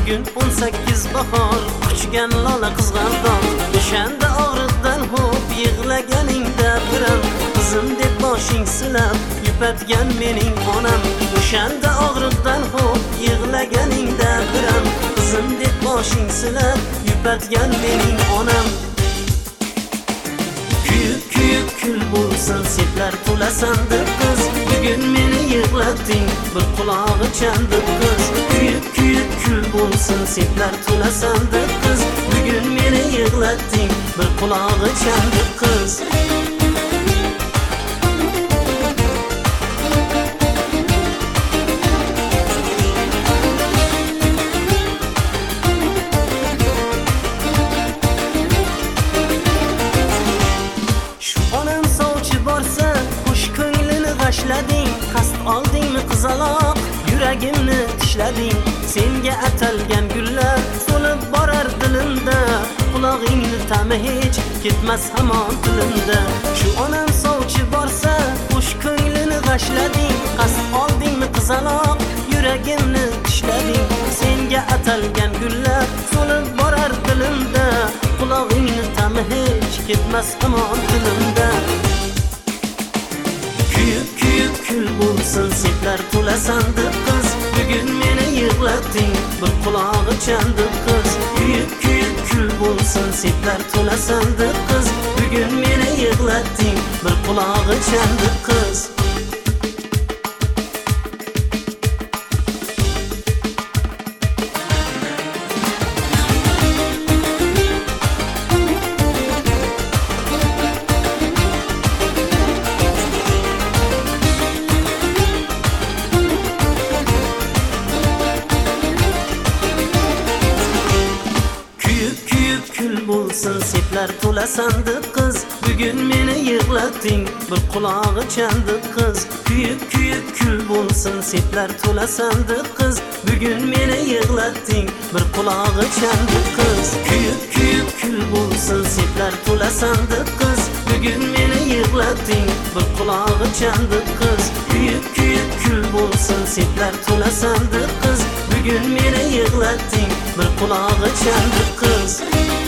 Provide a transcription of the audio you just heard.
bugun 18 bahor, quchgan lola qizg'aldoq. O'shanda og'riqdan hop yig'laganingda biram, qizim deb boshing silab yupatgan mening onam. O'shanda og'riqdan hop yig'laganingda biram, qizim deb boshing silab yupatgan mening onam. Kuyib kul bo'lsin seplar to'la sandiq qiz, bugun meni yig'latding bir qulog'i chandiq qiz. Kuyib kul bo'lsin seplar to'la sandiq qiz, bugun meni yig'latding bir qulog'i chandiq qiz. Qasd oldingmi qizaloq, yuragimni tishlading. Senga atalgan gullar so'lib borar dilimda, qulog'ingni ta'mi hech ketmas hamon tilimda. Shu onam sovchi borsa, xush ko'nglini g'ashlading. Qasd oldingmi qizaloq, yuragimni tishlading. Senga atalgan gullar so'lib borar dilimda, qulog'ingni ta'mi hech ketmas hamon tilimda. Kuyib kul bo'lsin seplar to'la sandiq qiz, bugun meni yig'latding bir qulog'i chandiq qiz. Kuyib kul bo'lsin seplar to'la sandiq qiz, bugun meni yig'latding bir qulog'i chandiq qiz. Bo'lsin seplar to'la sandiq qiz, bugun meni yig'latding bir qulog'i chandiq qiz. Kuyib kul bo'lsin seplar to'la sandiq qiz, bugun meni yig'latding bir qulog'i chandiq qiz. Kuyib kul bo'lsin seplar to'la sandiq qiz, bugun meni yig'latding bir qulog'i chandiq qiz. Kuyib kul bo'lsin seplar to'la sandiq qiz, bugun meni yig'latding bir qulog'i chandiq qiz.